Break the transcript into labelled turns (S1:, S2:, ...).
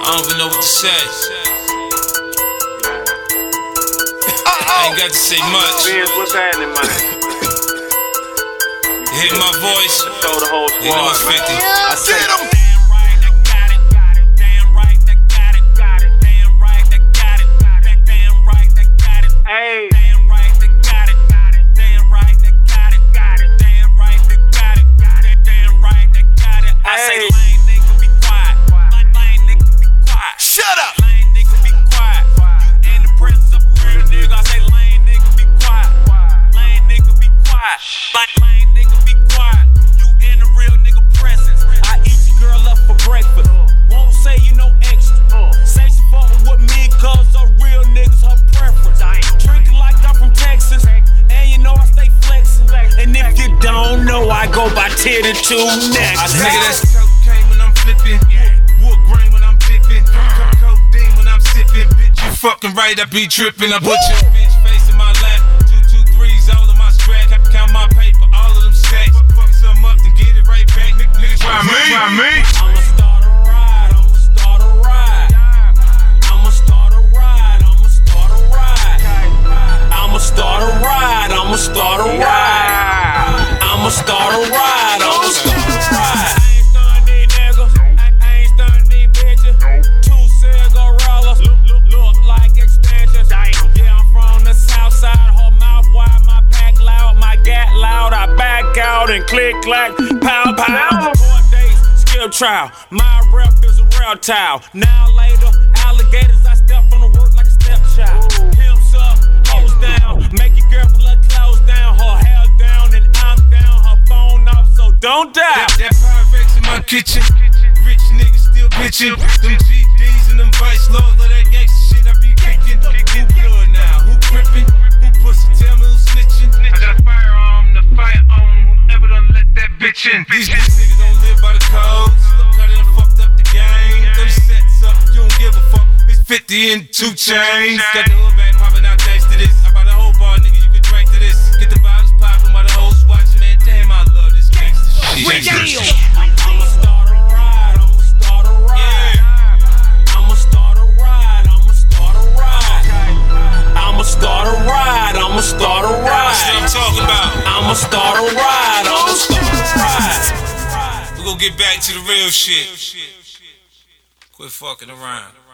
S1: don't even know what to say. I ain't got to say much.
S2: Vince, what's happening, man?
S1: You hear my voice?
S2: Throw the whole
S1: You know
S2: squad,
S1: it's 50.
S2: I said him. Hey. Damn right, they got it. Damn right, they got it. Damn right, they got it. Damn right, they got it. I say lame nigga be quiet. Lame nigga be quiet.
S1: Shut up.
S2: Lame nigga be quiet. You in the presence of a real nigga. I say lame nigga be quiet. Lame nigga be quiet. Lame nigga be quiet. You in the real nigga presence. I eat your girl up for breakfast. Won't say you no extra. Say she fuckin' with me cause a real nigga's her preference. Drinking like I'm from Texas, and you know I stay flexing. And if you don't know, I go by 10 and 2 next.
S1: Nigga, that's cocaine when I'm flipping. Wood grain when I'm dipping. Codeine when I'm sipping. Bitch, you fucking right, I be tripping. I put your bitch face in my lap. 2, 2, 3's all of my strap. Count my paper, all of them stacks. Fuck some up, then get it right back. Nigga, try me.
S2: I'ma start a ride, I'ma start a ride. I'ma start a ride, I'ma start a ride. I'ma start a ride, I'ma start a ride. I'ma start a ride, I'ma start a ride. I ain't stunning these niggas, I ain't stunning these bitches. 2 cigarillas, look like extensions. Yeah, I'm from the south side, her mouth wide, my pack loud, my gat loud. I back out and click clack, pow pow. 4 days, skip trial, my rep is a real towel. Now later, alligators, I step on the work like a stepchild. Pimps up, hoes down, make your girl pull her clothes down, her hair down, and I'm down, her phone off, so don't die.
S1: That Pyrex in my kitchen. Rich niggas still bitching. Them GDs and them vice lords of that gangsta shit I be kicking. Who blood now? Who crippin'? Who pussy? Tell me who snitching? I got a firearm, the fire on whoever done let that bitch in. These niggas don't live by the codes. Cut it and fucked up the game. 30 sets up, you don't give a fuck. It's 50 and 2 chains. Got the hood bag poppin' out, thanks to this. I bought a whole bar, nigga, you can drink to this. Get the bottles poppin' while the hoes watchin', man. Damn, I love this gangsta shit.
S2: I'ma start a ride, I'ma start a ride. I'ma start a ride, I'ma start a ride. I'ma start a ride, I'ma start a
S1: That's what I'm
S2: ride.
S1: talking about.
S2: I'ma start a ride, I'ma start a ride.
S1: We gon' get back to the real shit. Quit fucking around.